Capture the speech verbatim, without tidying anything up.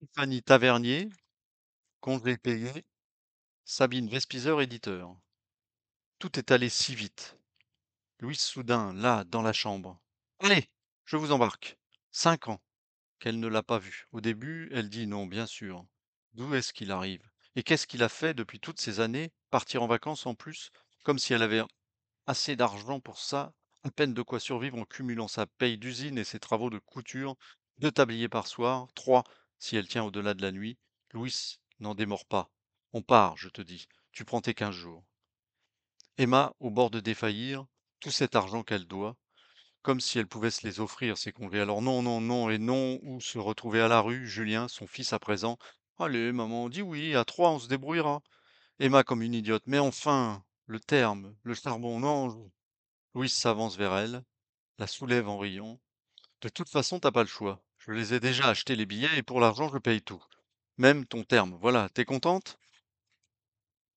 Fanny Tavernier, congé payé, Sabine Vespizer, éditeur. Tout est allé si vite. Louise soudain, là, dans la chambre. Allez, je vous embarque. Cinq ans qu'elle ne l'a pas vu. Au début, elle dit non, bien sûr. D'où est-ce qu'il arrive? Et qu'est-ce qu'il a fait depuis toutes ces années? Partir en vacances en plus, comme si elle avait assez d'argent pour ça, à peine de quoi survivre en cumulant sa paye d'usine et ses travaux de couture, deux tabliers par soir, trois si elle tient au-delà de la nuit. Louis n'en démord pas. On part, je te dis. Tu prends tes quinze jours. Emma, au bord de défaillir, tout cet argent qu'elle doit, comme si elle pouvait se les offrir, ces congés. Alors non, non, non et non, ou se retrouver à la rue, Julien, son fils à présent. Allez, maman, dis oui, à trois, on se débrouillera. Emma comme une idiote. Mais enfin, le terme, le charbon, non. Louis s'avance vers elle, la soulève en riant. De toute façon, t'as pas le choix. Je les ai déjà achetés les billets et pour l'argent, je paye tout. Même ton terme. Voilà, t'es contente?